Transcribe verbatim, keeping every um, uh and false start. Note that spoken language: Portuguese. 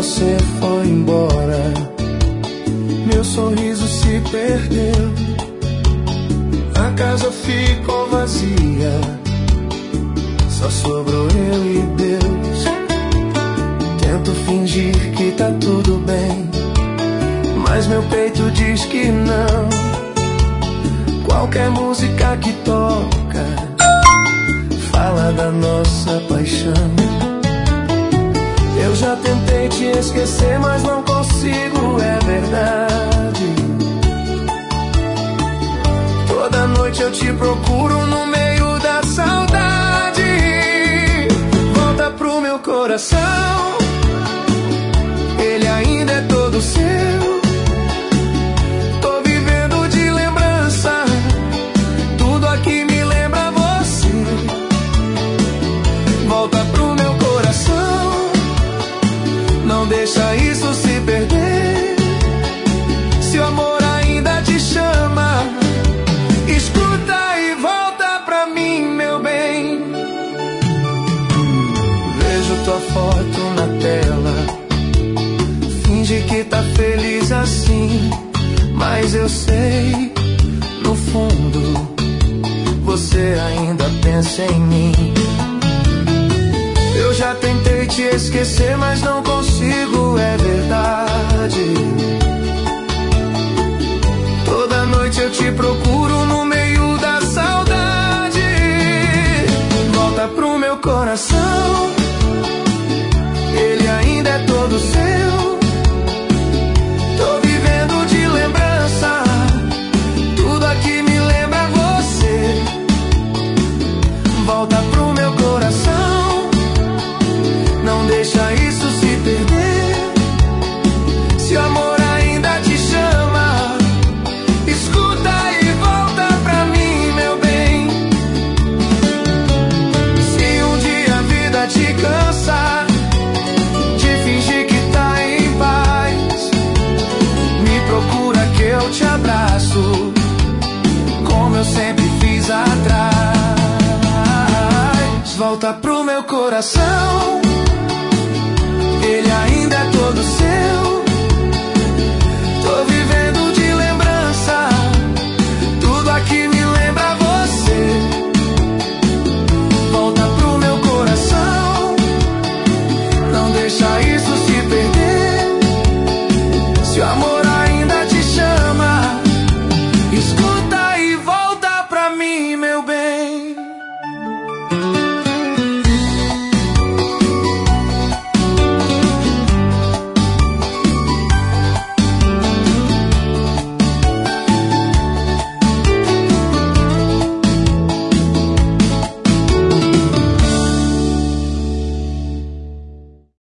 você foi embora, meu sorriso se perdeu, a casa ficou vazia, só sobrou eu e Deus. Tento fingir que tá tudo bem, mas meu peito diz que não. Qualquer música que toca fala da nossa paixão. Eu já tentei te esquecer, mas não consigo, é verdade. Toda noite eu te procuro no meio da saudade. Volta pro meu coração, ele ainda é todo seu. Tô vivendo de lembrança, tudo aqui me lembra você. Volta pro meu coração, não deixa isso se perder. Se o amor ainda te chama, escuta e volta pra mim, meu bem. Vejo tua foto na tela, finge que tá feliz assim, mas eu sei, no fundo, você ainda pensa em mim. Eu já tentei te esquecer, mas não consigo, é verdade. Toda noite eu te procuro no meio da saudade. Volta pro meu coração, ele ainda é todo seu. Tô vivendo de lembrança, tudo aqui me lembra você. Volta pro meu coração, não deixa isso se perder. Se o amor ainda te chama, escuta e volta pra mim, meu bem. Se um dia a vida te cansa de fingir que tá em paz, me procura que eu te abraço, como eu sempre fiz atrás. Volta pro meu coração,